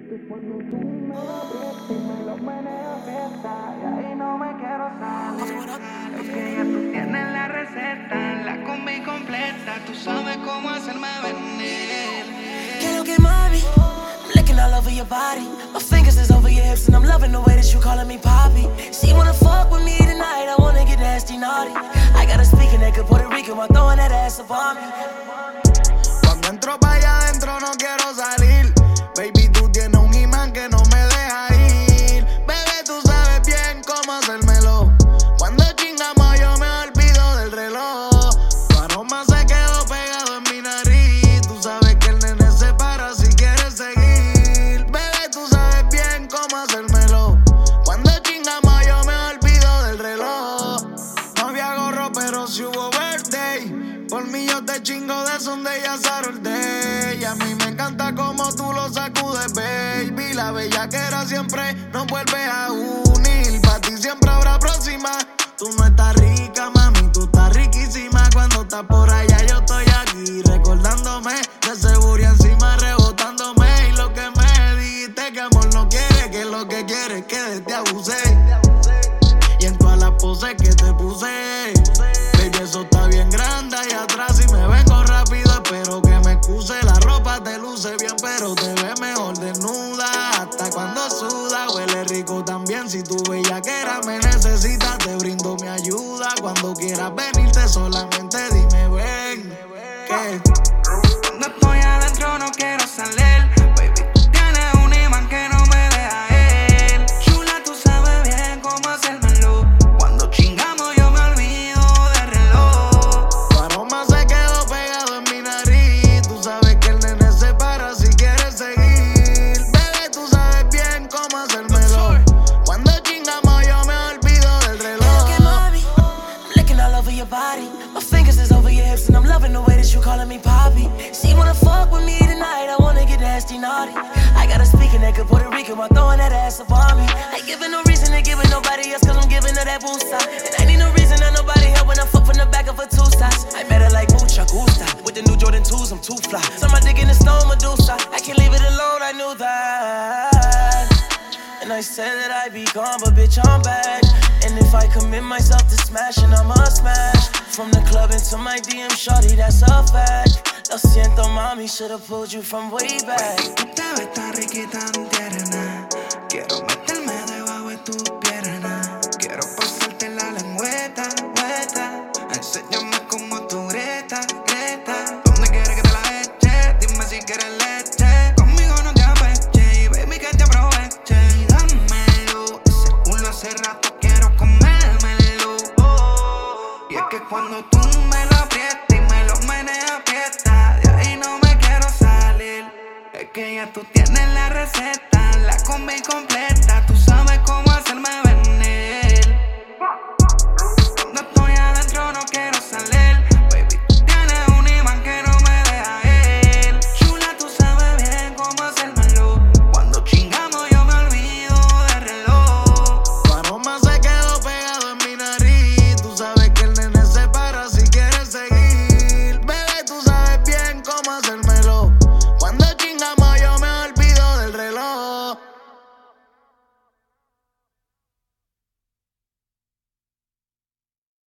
Cuando tú me aprietas y me lo meneas fiesta, y ahí no me quiero salir. Es que ya tú tienes la receta, la combi completa, tú sabes cómo hacerme venir. Get okay, mommy. I'm licking all over your body. My fingers is over your hips and I'm loving the way that you calling me Poppy. She wanna fuck with me tonight, I wanna get nasty naughty. I got her speaking that good Puerto Rican while throwing that ass up on me. Cuando entro pa' allá adentro no quiero salir. Baby, tú tienes un imán que no me deja ir. Bebé, tú sabes bien cómo hacérmelo. Cuando chingamos yo me olvido del reloj. Tu aroma se quedó pegado en mi nariz. Tú sabes que el nene se para si quieres seguir. Bebé, tú sabes bien cómo hacérmelo. Cuando chingamos yo me olvido del reloj. No había gorro pero si hubo birthday. Por mí yo te chingo de Sunday a Saturday. Y a mí me encanta como tú lo sacudes, baby. La bellaquera siempre nos vuelve a unir. Pa' ti siempre habrá próxima. Tú no estás rica, mami, tú estás riquísima. Cuando estás por allá yo estoy aquí recordándome de seguro y encima rebotándome. Y lo que me dijiste que amor no quiere, que lo que quieres que de te abusé. Y en todas las poses que te puse, baby, eso está bien grande y atrás si me vengo rápido espero que me excuse. La ropa te luce bien pero te ves mejor desnuda. Hasta cuando suda huele rico también. Si tu bellaquera me necesitas te brindo mi ayuda. Cuando quieras venirte solamente dime ven. ¿Qué? Cuando estoy adentro no quiero salir. Baby, tú tienes un imán que no me deja ir. Chula, tú sabes bien cómo hacérmelo. Cuando chingamos yo me olvido del reloj. Tu aroma se quedó pegado en mi nariz. Tú sabes que el nene se para si quieres seguir. Bebé, tú sabes bien cómo hacérmelo. Cuando chingamos yo me olvido del Get reloj. okay, mommy. I'm licking all over your body. My fingers is over your hips and I'm loving the way that you calling me Poppy. She wanna fuck with me tonight, I wanna get nasty naughty. I got her speaking that good Puerto Rican while throwing that ass up on me. I ain't giving no reason to give it nobody else cause I'm giving her that boosta. And I need no reason that nobody help when I fuck from the back of her two sides. I met her like mucha gusta. With the new Jordan 2s, I'm too fly. So my dick in the stone Medusa. I can't leave it alone, I knew that. And I said that I'd be gone, but bitch, I'm back. And if I commit myself to smashing, I'ma smash. From the club into my DM, shorty, that's a fact. Lo siento, mommy, should've pulled you from way back. Tú te ves tan rica y tan tierna. Quiero meterme debajo de tu pierna. Quiero pasarte la lengüeta, hueta. Enséñame como tú gritas, gritas. ¿Dónde quieres que te la eche? Dime si quieres leche. Conmigo no te apeche y baby que te aproveche. Y dámelo, ese culo hace rato quiero comérmelo. Y es que cuando tú me lo aprietas y me lo meneas fiesta, de ahí no me quiero salir. Es que ya tú tienes la receta, la combi completa, tú sabes cómo hacerme